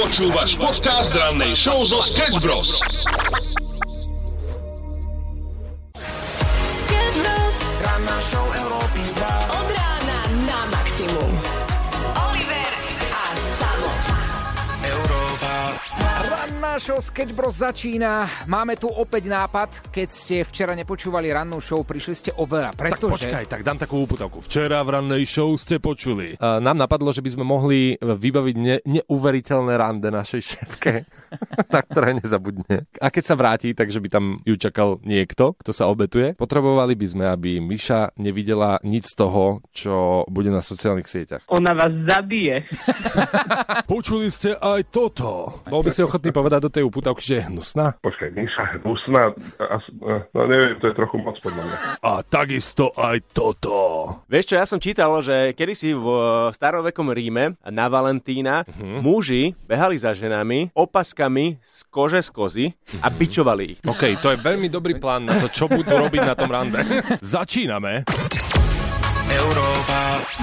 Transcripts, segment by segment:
Počúvaš podcast rannej show zo Sketch Bros. Sketch Bros. Ranná show Európy 2. Od rána na maximum. Oliver a Samo. Európa. Ranná show Sketch Bros začína. Máme tu opäť nápad. Keď ste včera nepočúvali rannú show, prišli ste o veľa. Pretože... Tak počkaj, tak dám takú úputavku. Včera v rannej show ste počuli. Nám napadlo, že by sme mohli vybaviť neuveriteľné rande našej šéfke, na ktoré nezabudne. A keď sa vráti, takže by tam ju čakal niekto, kto sa obetuje. Potrebovali by sme, aby Miša nevidela nič z toho, čo bude na sociálnych sieťach. Ona vás zabije. Počuli ste aj toto. Bol by si ochotný povedať do tej uputavky, že je hnusná? Počkaj, Miša, hnusná, no neviem, to je trochu moc podľa mňa. A takisto aj toto. Vieš čo, ja som čítal, že kedysi v starovekom Ríme na Valentína muži behali za ženami opaskami z kože z kozy a bičovali ich. OK, to je veľmi dobrý plán na to, čo budú robiť na tom rande. Začíname. Európa.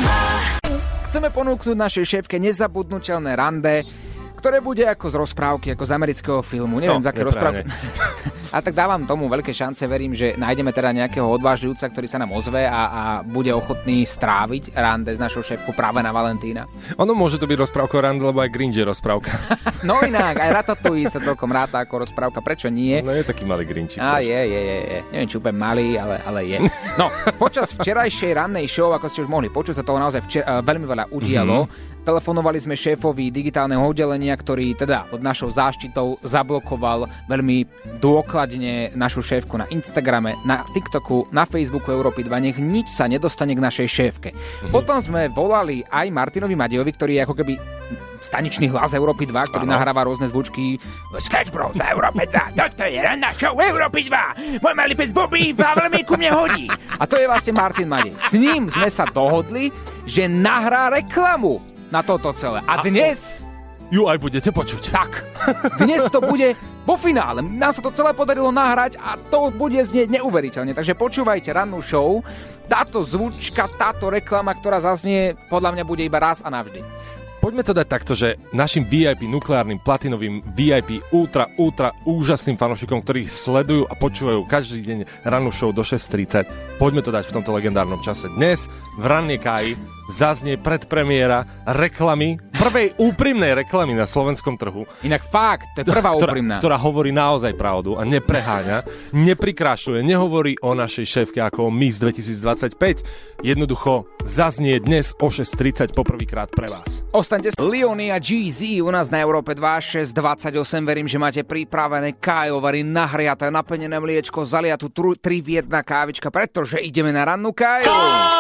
Chceme ponúknuť našej šéfke nezabudnutelné rande, ktoré bude ako z rozprávky, ako z amerického filmu. Neviem, také rozprávky. A tak dávam tomu veľké šance, verím, že nájdeme teda nejakého odvážlivca, ktorý sa nám ozve a bude ochotný stráviť rande s našou šéfkou práve na Valentína. Ono môže to byť rozprávka o rande, lebo aj Grinch je rozprávka. No inak, aj Ratatouille sa celkom ráta ako rozprávka, prečo nie? No je taký malý Grinčík. Je. Neviem, či úplne malý, ale je. No, počas včerajšej rannej show, ako ste už mohli počuť, sa toho naozaj veľmi veľa udialo. Telefonovali sme šéfovi digitálneho oddelenia, ktorý teda pod našou záštitou zablokoval veľmi dôkladne našu šéfku na Instagrame, na TikToku, na Facebooku Európy 2. Nech nič sa nedostane k našej šéfke. Potom sme volali aj Martinovi Madejovi, ktorý je ako keby staničný hlas Európy 2, ktorý nahráva rôzne zvučky. Sketch Bros Európy 2, toto je ranná show Európy 2. Môj malý pes Bobby veľmi ku mne hodí. A to je vlastne Martin Madej. S ním sme sa dohodli, že nahrá reklamu na toto celé. A dnes... Ju aj budete počuť. Tak, dnes to bude vo finále. Nám sa to celé podarilo nahrať a to bude znieť neuveriteľne. Takže počúvajte rannú show. Táto zvučka, táto reklama, ktorá zaznie, podľa mňa bude iba raz a navždy. Poďme to dať takto, že našim VIP nukleárnym, platinovým, VIP ultra úžasným fanúšikom, ktorí sledujú a počúvajú každý deň rannú show do 6:30, poďme to dať v tomto legendárnom čase. Dnes v rannej káji zaznie predpremiéra reklamy, prvej úprimnej reklamy na slovenskom trhu. Inak fakt, to je prvá úprimná. Ktorá hovorí naozaj pravdu a nepreháňa, neprikrašľuje, nehovorí o našej šéfke ako o Miss 2025. Jednoducho zaznie dnes o 6:30 poprvýkrát pre vás. Ostaňte s Leony a GZ u nás na Európe 2, 6:28. Verím, že máte pripravené kajovary, nahriaté, naplnené mliečko, zaliatú 3 v 1 kávička, pretože ideme na rannú káju.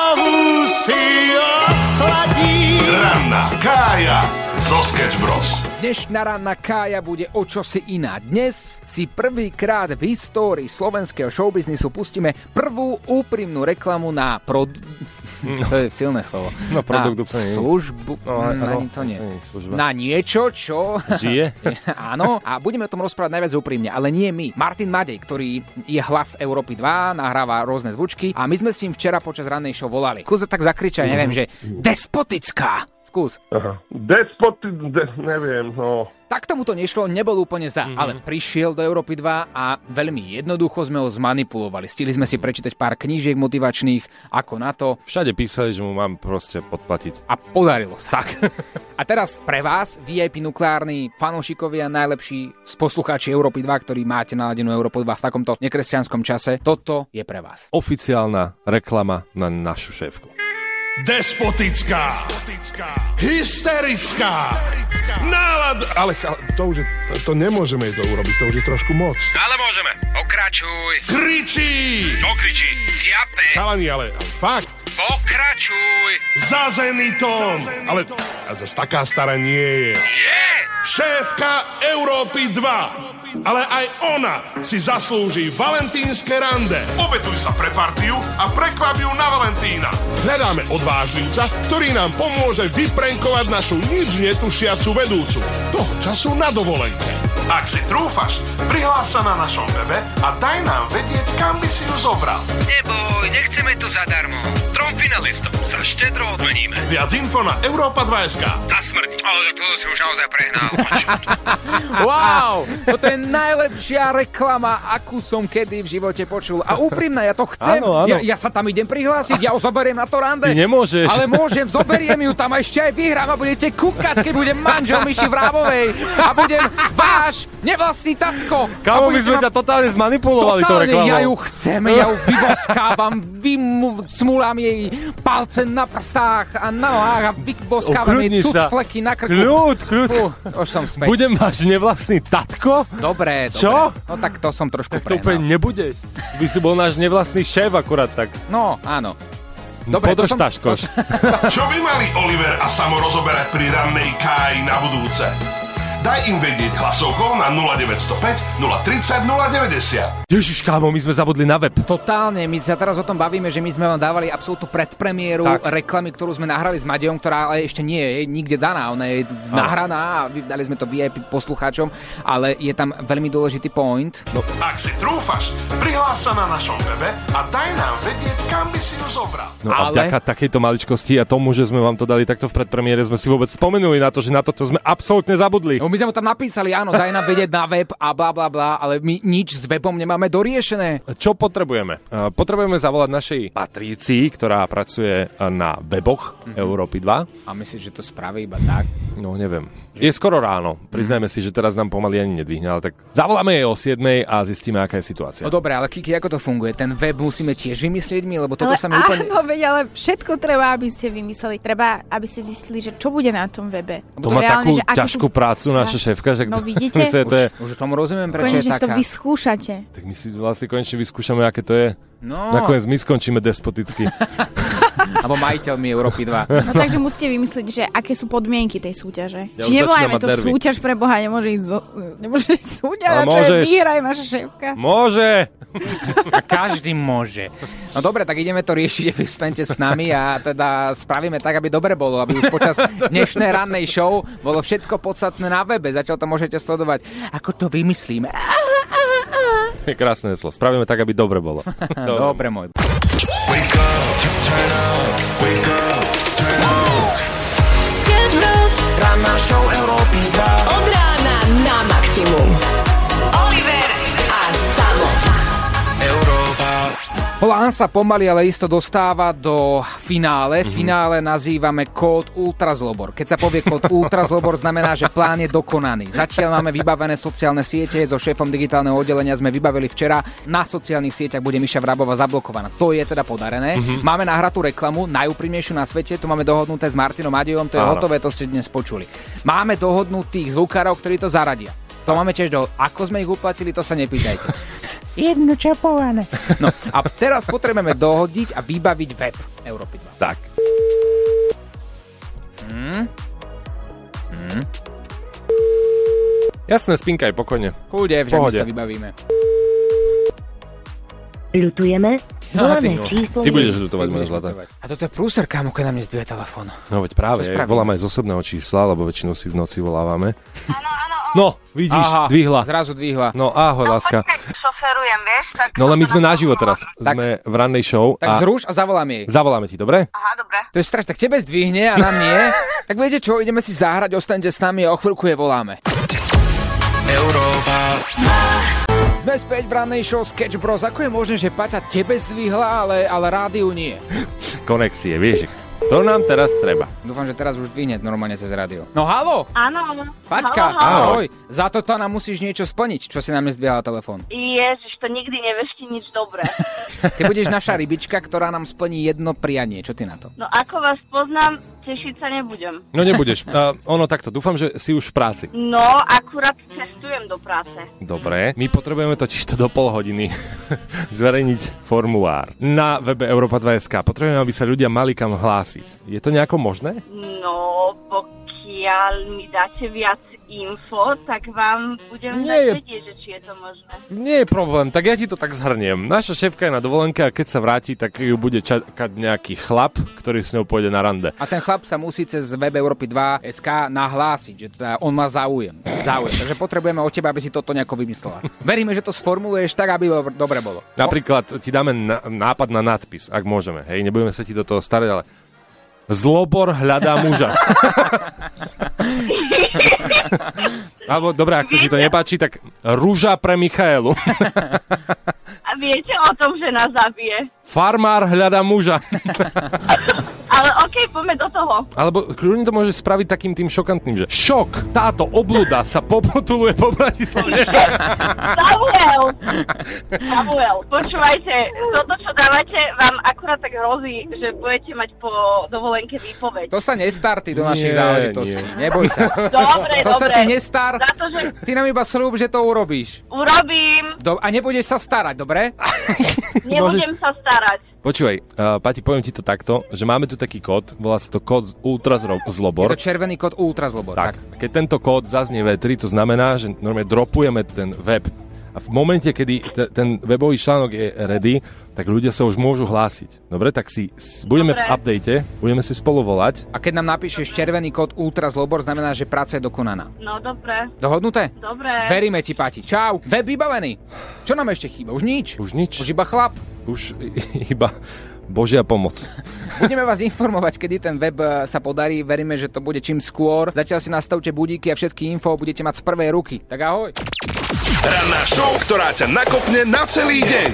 Ranná kája zo Sketch Bros. Dnešná ranná kája bude o čosi iná. Dnes si prvýkrát v histórii slovenského showbiznisu pustíme prvú úprimnú reklamu na to je silné slovo. No, produkt úplne. Službu. Ani to nie. Na niečo, čo... Žije? Áno. A budeme o tom rozprávať najviac úprimne, ale nie my. Martin Madej, ktorý je hlas Európy 2, nahráva rôzne zvučky a my sme s ním včera počas rannej show volali. Skús tak zakričať, neviem, že despotická. Skús. Aha. Neviem, no... Tak tomu to nešlo, nebol úplne za, ale prišiel do Európy 2 a veľmi jednoducho sme ho zmanipulovali. Stihli sme si prečítať pár knížiek motivačných, ako na to. Všade písali, že mu mám proste podplatiť. A podarilo sa. Tak. A teraz pre vás, VIP nukleárni fanúšikovia, najlepší poslucháči Európy 2, ktorí máte naladenú Európu 2 v takomto nekresťanskom čase, toto je pre vás. Oficiálna reklama na našu šéfku. Despotická, hysterická, nálada... Ale to nemôžeme to urobiť, to už je trošku moc. Ale môžeme. Pokračuj. Kričí. Čo kričí? Zjape. Chalani, ale fakt. Pokračuj. Za Zenitom. Ale zase taká stará nie je. Je. Šéfka Európy 2. ale aj ona si zaslúži valentínske rande. Obetuj sa pre partiu a prekvap ju na Valentína. Hľadáme odvážlivca, ktorý nám pomôže vyprenkovať našu nič netušiacu vedúcu. Toho času na dovolenke. Ak si trúfaš, prihlás sa na našom webe a daj nám vedieť, kam by si ju zobral. Neboj, nechceme to zadarmo. 3 finalistom sa štedro odmeníme. Viac info na Europa2.sk. Na smrť. Ale to si už naozaj prehnal. Wow, toto je najlepšia reklama, akú som kedy v živote počul. A úprimne, ja to chcem. Áno, áno. Ja sa tam idem prihlásiť, ja ho zoberiem na to rande. Ty nemôžeš. Ale môžem, zoberiem ju tam a ešte aj vyhrám a budete kúkať, keď budem manžel Myši Vrábovej a budem váš nevlastný tatko. Kámo, my sme ťa totálne zmanipulovali tou reklamou. Ja ju chcem, ja ju vyboskávam, smulám jej palce na prstách a na nohách a vyboskávam jej cucfleky na krku. Kľud. Už som späť. Budem váš nevlastný tatko? Dobre. Čo? No tak to som trošku Tak to úplne prehnal. nebudeš. By si bol náš nevlastný šéf akurát tak. No, áno. Dobre, Podrž taškoš. Čo by mali Oliver a Samo rozoberať pri rannej Káji na budúce? Daj im vedieť hlasovkou na 0905 030 090. Ježiš, kámo, my sme zabudli na web. Totálne, my sa teraz o tom bavíme, že my sme vám dávali absolútnu predpremiéru reklamy, ktorú sme nahrali s Matejom, ktorá ale ešte nie je nikde daná, ona je nahraná a dali sme to VIP poslucháčom, ale je tam veľmi dôležitý point. No. Ak si trúfaš, prihlás sa na našom webe a daj nám vedieť, kam by si ju zobral. No a vďaka takejto maličkosti a tomu, že sme vám to dali takto v predpremiére, sme si vôbec spomenuli na to, že na toto sme absolútne zabudli. My sme mu tam napísali, áno, daj nám vedieť na web a bla bla bla, ale my nič s webom nemáme doriešené. Čo potrebujeme? Potrebujeme zavolať našej Patrícii, ktorá pracuje na weboch Európy 2. A myslíš, že to spraví iba tak? No, neviem. Je skoro ráno. Priznajme si, že teraz nám pomaly ani nedvihne, ale tak zavoláme jej o 7 a zistíme, aká je situácia. No dobre, ale Kiki, ako to funguje? Ten web musíme tiež vymyslieť my, lebo toto sa mi úplne... Áno, veď, ale všetko treba, aby ste vymysleli. Treba, aby ste zistili, že čo bude na tom webe. To má takú ťažkú prácu naša šéfka, že no vidíte? Už tomu rozumiem, prečo je taká. Konečne to vyskúšate. Tak my si vlastne konečne vyskúšame, aké to je. No. Nakoniec my skončíme despoticky. Alebo majiteľmi Európy 2. No takže musíte vymyslieť, že aké sú podmienky tej súťaže. Ja či nevolajme to súťaž pre Boha, nemôže ísť súťaž, čo je výhraj naša šéfka. Môže! A každý môže. No dobre, tak ideme to riešiť, vy vstaňte s nami a teda spravíme tak, aby dobre bolo, aby už počas dnešnej rannej show bolo všetko podstatné na webe. Zatiaľ to môžete sledovať. Ako to vymyslíme? Je krásne slovo. Spravíme tak, aby dobre bolo. Dobre, môj. Wake up, turn up, wake up, turn up. Sketch Bros. Ranná show Európy 2. Od rána na maximum. Oliver a Samo. Európa. Plán sa pomaly, ale isto dostáva do finále. Finále nazývame kód Ultrazlobor. Keď sa povie kód Ultrazlobor, znamená, že plán je dokonaný. Zatiaľ máme vybavené sociálne siete. So šéfom digitálneho oddelenia sme vybavili včera. Na sociálnych sieťach bude Myša Vrábová zablokovaná. To je teda podarené. Máme nahratú reklamu, najúprimnejšiu na svete. Tu máme dohodnuté s Martinom Madejom. To je hotové, to ste dnes počuli. Máme dohodnutých zvukárov, ktorí to zaradia. To máme tiež ako sme ich uplatili, to sa nepýtajte. Jedno čapované. No a teraz potrebujeme dohodiť a vybaviť web Európy 2. Tak. Jasné, spinkaj, pokojne. Kľude, že my to vybavíme. Ľutujeme. Voláme číslo. Ty budeš ľutovať, moja zlatá. A toto je prúser, kámo, keď na mne zdvie telefón. No veď práve, voláme aj z osobného čísla, lebo väčšinou si v noci volávame. Áno. No, vidíš, dvihla. Zrazu dvihla. No ahoj, láska. Šoferujem, vieš? Tak no ale my sme naživo teraz. Sme v rannej show. Tak zruš a zavoláme jej. Zavoláme ti, dobre? Aha, dobre. To je straš, tak tebe zdvihne a nám nie. Tak viete čo, ideme si zahrať, ostaňte s nami a o chvíľku je voláme. Európa. Sme späť v rannej show Sketch Bros. Ako je možné, že Paťa tebe zdvihla, ale rádiu nie? Konexie, vieš. To nám teraz treba. Dúfam, že teraz už dvihne normálne cez rádio. No halo! Áno. Paťka, ahoj. Za toto nám musíš niečo splniť. Čo si nám nezdvíhala telefón? Ježiš, to nikdy neveští nič dobré. Ty budeš naša rybička, ktorá nám splní jedno prianie. Čo ty na to? No ako vás poznám, tešiť sa nebudem. No nebudeš. Ono takto, dúfam, že si už v práci. No, akurát cestujem do práce. Dobre, my potrebujeme totižto do pol hodiny zverejniť formulár na webe Europa2.sk. Potrebujeme, aby sa ľudia mali kam hlásiť. Je to nejako možné? No, pokiaľ pokiaľ mi dáte viac info, tak vám budem dať vedieť, že či je to možné. Nie je problém, tak ja ti to tak zhrniem. Naša šéfka je na dovolenke a keď sa vráti, tak ju bude čakať nejaký chlap, ktorý s ňou pôjde na rande. A ten chlap sa musí cez web Európy 2.sk nahlásiť, že teda on má záujem. Takže potrebujeme od teba, aby si toto nejako vymyslela. Veríme, že to sformuluješ tak, aby dobre bolo. Napríklad ti dáme nápad na nadpis, ak môžeme. Hej, nebudeme sa ti do toho starať, ale Zlobor hľadá muža. Alebo, dobre, ak sa ti to nepáči, tak Rúža pre Michaelu. A viete o tom, že nás zabije? Farmár hľadá muža. Ale okej, poďme do toho. Alebo kľudne to môže spraviť takým tým šokantným, že šok, táto obluda sa popotuluje po Bratislave. Samuel, počúvajte, toto, čo dávate, vám akurát tak hrozí, že budete mať po dovolenke výpoveď. To sa nestarty do našich záležitostí, neboj sa. Dobre. To sa ty nestar, že... ty nám iba sľub, že to urobíš. Urobím. A nebudeš sa starať, dobre? Nebudem sa starať. Počúvaj, Pati, poviem ti to takto, že máme tu taký kód, volá sa to kód Ultrazlobor. Je to červený kód Ultrazlobor. Tak. Keď tento kód zaznie V3, to znamená, že normálne dropujeme ten web. A v momente, kedy ten webový článok je ready, tak ľudia sa už môžu hlásiť. Dobre, tak budeme v update, budeme si spolu volať. A keď nám napíšeš červený kód Ultrazlobor, znamená, že práca je dokonaná. No, dobre. Dohodnuté? Dobre. Veríme ti, Pati. Čau. Web vybavený. Čo nám ešte chýba? Už nič? Už nič. Už iba chlap? Už iba Božia pomoc. Budeme vás informovať, kedy ten web sa podarí. Veríme, že to bude čím skôr. Zatiaľ si nastavte budíky a všetky info budete mať z prvej ruky. Tak ahoj. Ranná show, ktorá ťa nakopne na celý deň.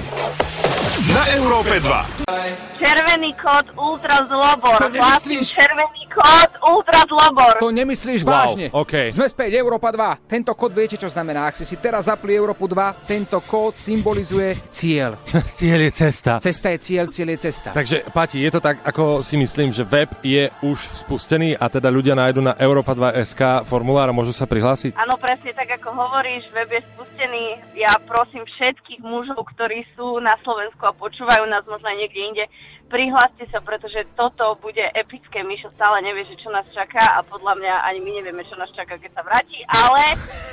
Na Európe 2. Červený kód Ultrazlobor. Hlasím červený kód Ultrazlobor. To nemyslíš vážne. Okay. Sme späť, Európa 2. Tento kód viete, čo znamená. Ak si teraz zapli Európu 2, tento kód symbolizuje cieľ. Cieľ je cesta. Cesta je cieľ, cieľ je cesta. Takže, Pati, je to tak, ako si myslím, že web je už spustený a teda ľudia nájdu na Europa2.sk formulár a môžu sa prihlásiť? Áno, presne tak, ako hovoríš, web je spustený. Ja prosím všetkých mužov, ktorí sú na Slovensku a počúvajú nás možno aj niekde inde, prihláste sa, pretože toto bude epické. Mišo stále nevie, že čo nás čaká a podľa mňa ani my nevieme, čo nás čaká, keď sa vráti, ale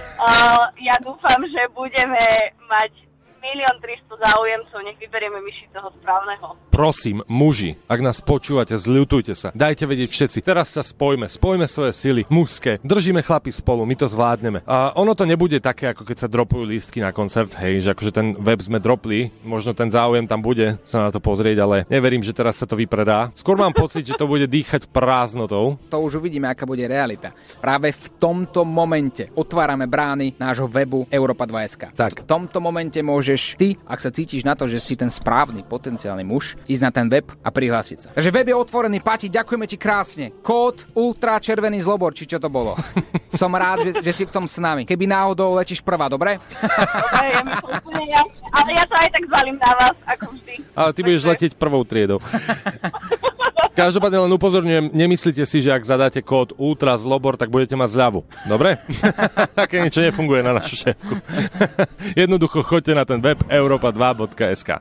ja dúfam, že budeme mať 1 300 000 záujemcov, nech vyberieme Miši toho správneho. Prosím, muži, ak nás počúvate, zľutujte sa. Dajte vedieť všetci. Teraz sa spojme svoje sily, mužské. Držíme chlapi spolu, my to zvládneme. A ono to nebude také, ako keď sa dropujú lístky na koncert, hej, že akože ten web sme dropli, možno ten záujem tam bude sa na to pozrieť, ale neverím, že teraz sa to vypredá. Skôr mám pocit, že to bude dýchať prázdnotou. To už uvidíme, aká bude realita. Práve v tomto momente otvárame brány nášho webu Europa2.sk. Tak. V tomto momente môžeš ty, ak sa cítiš na to, že si ten správny potenciálny muž, ísť na ten web a prihlásiť sa. Takže web je otvorený, Pati, ďakujeme ti krásne. Kód Ultra Červený Zlobor, či čo to bolo. Som rád, že si v tom s nami. Keby náhodou letíš prvá, dobre? Dobre, je mi to úplne jasné. Ale ja to aj tak zvalím na vás, ako vždy. Ale ty budeš letieť prvou triedou. Každopádne len upozorňujem, nemyslíte si, že ak zadáte kód Ultra Zlobor, tak budete mať zľavu. Dobre? Také niečo nefunguje na našu šéfku. Jednoducho choďte na ten web europa2.sk.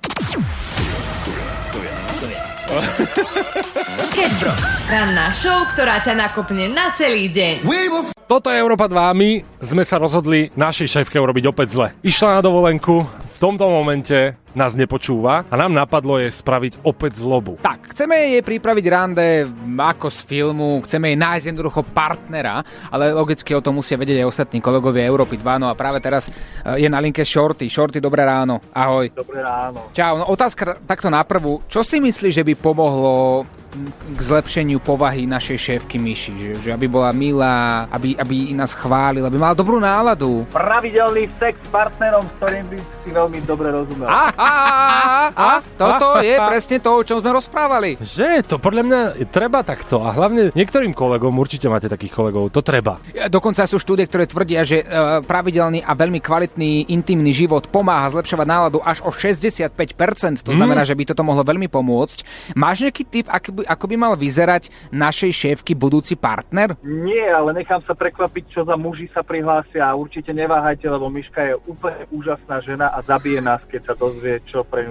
Sketch Bros. Ranná show, ktorá ťa nakopne na celý deň. Toto je Európa 2. My sme sa rozhodli našej šéfke urobiť opäť zle. Išla na dovolenku, v tomto momente nás nepočúva a nám napadlo jej spraviť opäť zlobu. Tak, chceme jej pripraviť rande ako z filmu, chceme jej nájsť jednoducho partnera, ale logicky o tom musia vedieť aj ostatní kolegovia Európy 2. No a práve teraz je na linke Shorty. Shorty, dobré ráno. Ahoj. Dobré ráno. Čau, no otázka takto na prvú. Čo si myslíš, že by pomohlo k zlepšeniu povahy našej šéfky Miši? Že aby bola milá, aby nás chválila, aby mala dobrú náladu. Pravidelný sex s partnerom, s ktorým by si veľmi dobre rozumel. Toto je presne to, o čom sme rozprávali. Že to podľa mňa treba takto a hlavne niektorým kolegom, určite máte takých kolegov, to treba. Dokonca sú štúdie, ktoré tvrdia, že pravidelný a veľmi kvalitný intimný život pomáha zlepšovať náladu až o 65%. To znamená, že by toto mohlo veľmi pomôcť. Máš nejaký tip, ako by mal vyzerať našej šéfky budúci partner? Nie, ale nechám sa prekvapiť, čo za muži sa prihlásia a určite neváhajte, lebo Miška je úplne úžasná žena a zabije nás, keď sa dozvie, čo pre ňu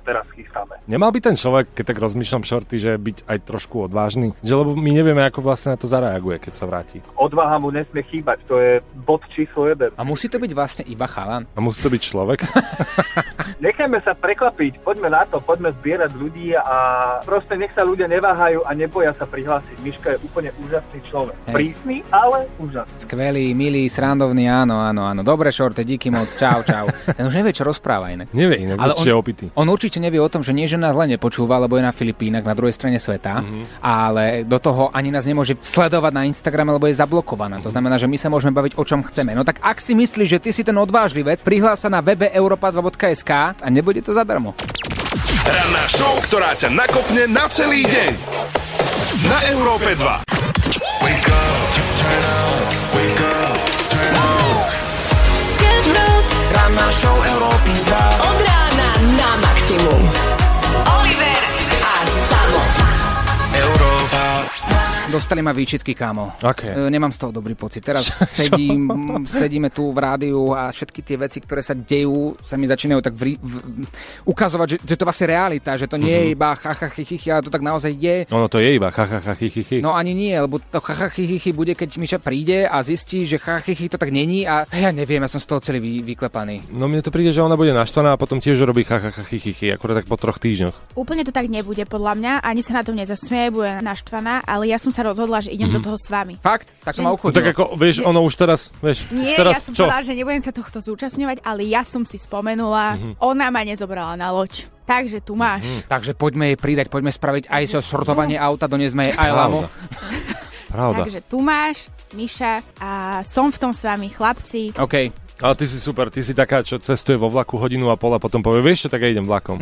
teraz chystáme. Nemal by ten človek, keď tak rozmýšľam šorty, že byť aj trošku odvážny? Že lebo my nevieme, ako vlastne na to zareaguje, keď sa vráti. Odvaha mu nesmie chýbať, to je bod číslo 1. A musí to byť vlastne iba chalan? A musí to byť človek? Nechajme sa prekvapiť, poďme na to, poďme zbierať ľudí a proste nech sa ľudia neváhajú a neboja sa prihlásiť. Miška je úplne úžasný človek. Prísny, ale úžasný. Skvelý, milý, srandovný, áno. Dobre, Šorte, díky moc, čau. Ten už nevie, čo rozpráva inak. Nevie, ale on určite nevie o tom, že nie, že nás len nepočúva, lebo je na Filipínach, na druhej strane sveta, ale do toho ani nás nemôže sledovať na Instagrame, lebo je zablokovaná. To znamená, že my sa môžeme baviť o čom chceme. No tak ak si myslíš, že ty si ten odvážlivec, prihlás sa na webe europa2.sk a nebude to zadarmo. Ranná show, ktorá ťa nakopne na celý deň. Na Európe 2. Wake up, turn on, wake up, turn on. Sketch Bros. Ranná show Európy 2. Od rána na maximum. Oliver a Samo. Európa. Dostali ma výčitky, kámo. Okay. Nemám z toho dobrý pocit. Teraz sedíme tu v rádiu a všetky tie veci, ktoré sa dejú, sa mi začínajú tak ukazovať, že to vlastne realita, že to nie je iba chachachichy, ale to tak naozaj je. Ono to je iba chachachichy. No ani nie, lebo to chachachichy bude, keď Miša príde a zistí, že chachachichy to tak není a ja neviem, ja som z toho celý vyklepaný. No mne to príde, že ona bude naštvaná a potom tiež robí chachachichy, akurát tak po 3 týždňoch. Úplne to tak nebude podľa mňa, ani sa na tom nezasmieje, bude naštvaná, ale ja som sa rozhodla, že idem do toho s vami. Fakt? Tak to ma uchodilo. No, tak ako, vieš, ono už teraz, vieš. Nie, teraz, ja som čo? povedala, že nebudem sa tohto zúčastňovať, ale ja som si spomenula, ona ma nezobrala na loď. Takže tu máš. Takže poďme jej pridať, poďme spraviť aj zo sortovanie auta, doniesme jej aj lamo. Pravda. Takže tu máš, Miša, a som v tom s vami, chlapci. OK. Ale ty si super, ty si taká, čo cestuje vo vlaku 1,5 hodinu a potom povie, vieš čo, tak ja idem vlakom.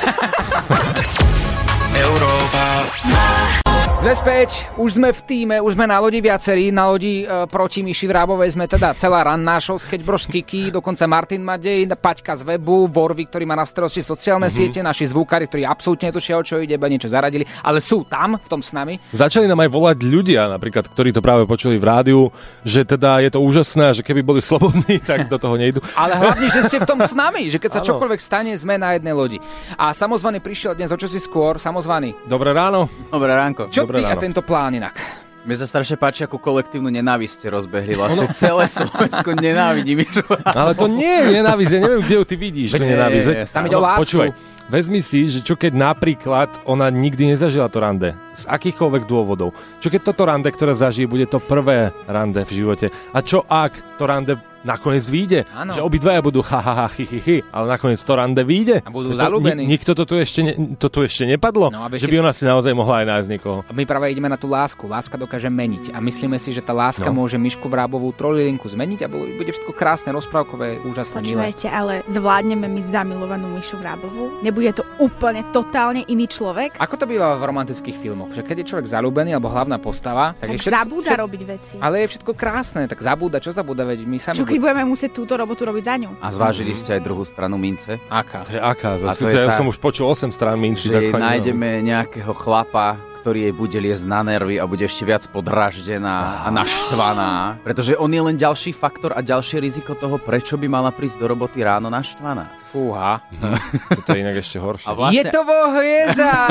Európa. Sme späť, už sme v tíme, už sme na lodi viacerí, na lodi proti Miši Vrábovej sme teda celá ranná show, Sketch Bros, Kiki, dokonca Martin Madej, Paťka z webu, Borvi, ktorý má na starosti sociálne siete, naši zvukári, ktorí absolútne netušia, o čo ide, iba niečo zaradili, ale sú tam, v tom s nami. Začali nám aj volať ľudia, napríklad, ktorí to práve počuli v rádiu, že teda je to úžasné, že keby boli slobodní, tak do toho nejdu. Ale hlavne, že ste v tom s nami, že keď sa čokoľvek stane, sme na jednej lodi. A Samozvaný prišiel dnes o čosi skôr, Samozvaný. Dobré ráno. Dobré ránko. Čo ty a tento plán inak? Mne sa strašne páči, ako kolektívnu nenávisť ste rozbehli. Vlastne celé Slovensko nenávidí. Ale to nie je nenávisť, ja neviem, kde ju ty vidíš, to nenávisť. Tam ide o lásku. Počúvaj, vezmi si, že čo keď napríklad ona nikdy nezažila to rande. Z akýchkoľvek dôvodov. Čo keď toto rande, ktoré zažije, bude to prvé rande v živote. A čo ak to rande nakoniec vyjde? Áno. Že obidvaja budú ale nakoniec to rande vyjde. A budú zalúbení. Nikto to tu ešte nepadlo? No, že by ona si naozaj mohla aj nájsť niekoho. A my práve ideme na tú lásku. Láska dokáže meniť. A myslíme si, že tá láska môže Mišku Vrábovú trojlinku zmeniť a bude všetko krásne, rozprávkové, úžasné, milé. Počúvajte, ale zvládneme my zamilovanú Mišu Vrábovú? Nebude to úplne totálne iný človek? Ako to býva v romantických filmoch? Že keď je človek zalúbený alebo hlavná postava, tak zabúda robiť veci. Ale je všetko krásne, tak zabúda, čo zabúda, veď my sami. Čo keď budeme musieť túto robotu robiť za ňu? A zvážili ste aj druhú stranu mince? Aká? To je aká? Ja som už počul 8 strán minci. Že nájdeme nejakého chlapa, ktorý jej bude liesť na nervy a bude ešte viac podraždená a naštvaná. Pretože on je len ďalší faktor a ďalšie riziko toho, prečo by mala prísť do roboty ráno naštvaná. Fúha. Toto je inak ešte horšie. Je to vo hviezda!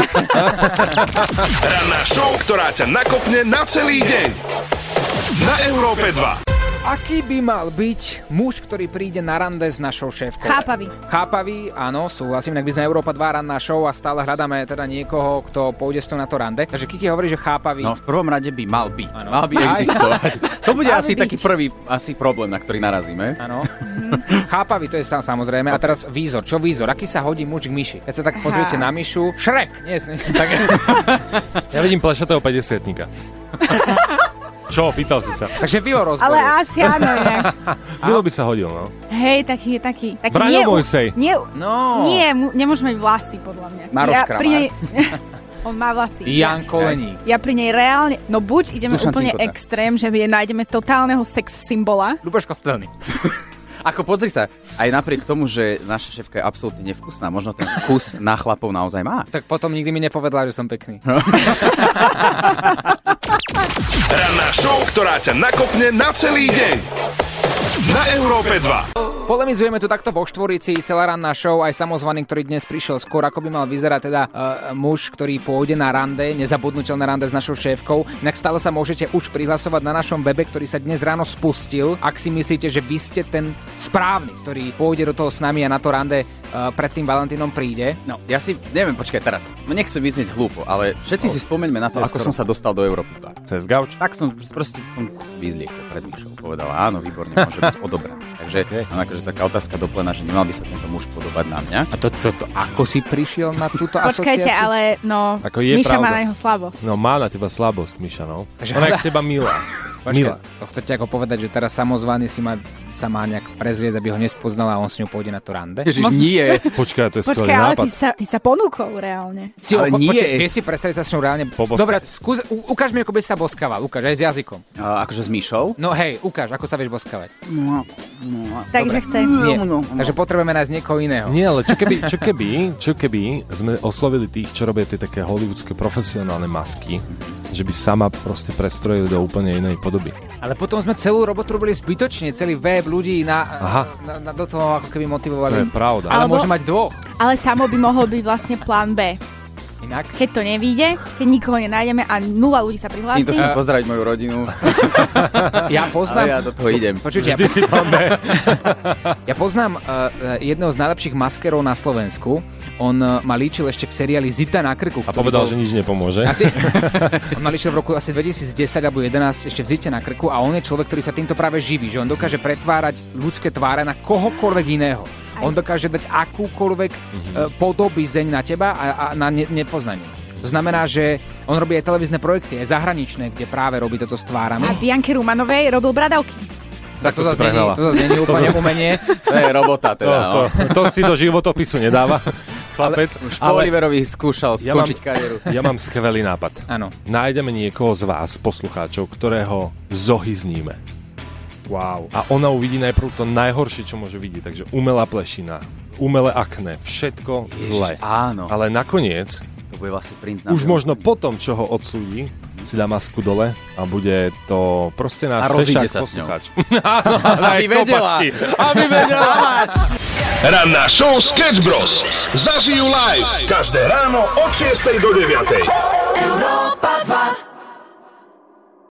Ranná show, ktorá ťa nakopne na celý deň. Na Európe 2. Aký by mal byť muž, ktorý príde na rande s našou šéfkou? Chápavý, áno, súhlasím, inak by sme Európa 2 ranná show a stále hľadáme teda niekoho, kto pôjde s tou na to rande. Takže Kiki hovorí, že chápavý. No v prvom rade by mal byť. Ano. Mal by existovať. To bude asi taký prvý problém, na ktorý narazíme. Áno. Chápavý, to je samozrejme. A teraz výzor. Čo výzor? Aký sa hodí muž k Miši? Keď sa tak pozriete na Mišu, Šrek! Nie, tak... Ja vidím plešatého 50-tníka. Čo? Pýtal si sa. Takže vy ho rozboril. Ale asi áno, nejak. Milo by sa hodil, no. Hej, taký Braňo Mojsej. Nie, nemôže mať vlasy, podľa mňa. Maroš Kramár. On má vlasy. Jan Koleník. Ja pri nej reálne, no buď ideme úplne extrém, že nájdeme totálneho sex symbola. Ľuboš Kostelný. Ako pozri sa, aj napriek tomu, že naša šéfka je absolútne nevkusná, možno ten vkus na chlapov naozaj má. Tak potom nikdy mi nepovedla, že som pekný. Ranná show, ktorá ťa nakopne na celý deň. na Európe 2. Polemizujeme tu takto vo štvorici, celá ranná show, aj samozvaný, ktorý dnes prišiel skôr, ako by mal vyzerať teda muž, ktorý pôjde na rande, nezabudnutelné rande s našou šéfkou. Inak stále sa môžete už prihlasovať na našom webe, ktorý sa dnes ráno spustil. Ak si myslíte, že vy ste ten správny, ktorý pôjde do toho s nami a na to rande pred tým Valentínom príde. No, ja si neviem, počkaj teraz. Nechcem vyznieť hlúpo, ale všetci si spomeňme na to, ako som sa dostal do Európy 2. Cez gauč? Tak som vyzliekol pred Mišou. Povedala, áno, výborne, môže byť odobraný. Takže akože taká otázka do plena, že nemal by sa tento muž podobať na mňa. A to ako si prišiel na túto asociáciu? Počkajte, ale no, Miša má na jeho slabosť. No, má na teba slabosť, Miša, no. Ona je k teba milá. Počkaj, to chcete ako povedať, že teraz samozvaný sa má nejak prezrieť, aby ho nespoznala a on s ňou pôjde na to rande? Ježiš, nie. Počkaj, to je skvelý nápad. Ale ty sa ponúkol reálne. Ale nie. Vieš si predstaviť sa s ňou reálne? Dobre, ukáž mi, ako by sa boskával. Ukáž, aj s jazykom. Akože s Mišou? No hej, ukáž, ako sa vieš boskavať. No. Takže chcem. Nie. Takže potrebujeme nájsť niekoho iného. Nie, ale čo keby sme oslovili tých, čo robia tie také hollywoodske profesionálne masky, že by sama proste prestrojili do úplne inej podoby. Ale potom sme celú robotu robili zbytočne, celý web ľudí do toho ako keby motivovali. To je pravda. Ale môže mať dvoch. Ale samo by mohol byť vlastne plán B. Inak? Keď to nevíde, keď nikoho nenájdeme a 0 ľudí sa prihlási. Týmto chcem pozdraviť moju rodinu. Ja poznám... A ja do toho idem. Počujte, ja poznám jedného z najlepších maskerov na Slovensku. On ma líčil ešte v seriáli Zita na krku. A povedal, že nič nepomôže. On ma líčil v roku asi 2010 alebo 2011 ešte v Zite na krku a on je človek, ktorý sa týmto práve živí, že on dokáže pretvárať ľudské tváre na kohokoľvek iného. On dokáže dať akúkoľvek podobizeň na teba a na nepoznanie. To znamená, že on robí aj televízne projekty, aj zahraničné, kde práve robí toto s tvárami. A Bianke Rumanovej robil bradavky. Tak to zase nie je úplne umenie. To je robota teda. To si do životopisu nedáva. Chlapec. Už po Oliverovi skúšal skončiť kariéru. Ja mám skvelý nápad. Áno. Nájdeme niekoho z vás, poslucháčov, ktorého zohyzníme. Wow. A ona uvidí najprv to najhoršie, čo môže vidieť. Takže umelá plešina, umelé akné, všetko zlé. Áno. Ale nakoniec, to bude vlastne princ už možno potom, čo ho odsúdi, si dá masku dole a bude to proste náš fešák poslucháč. Aby vedela. Aby vedela. Ranná show Sketch Bros. Zažijú live každé ráno od 6 do 9. Európa 2.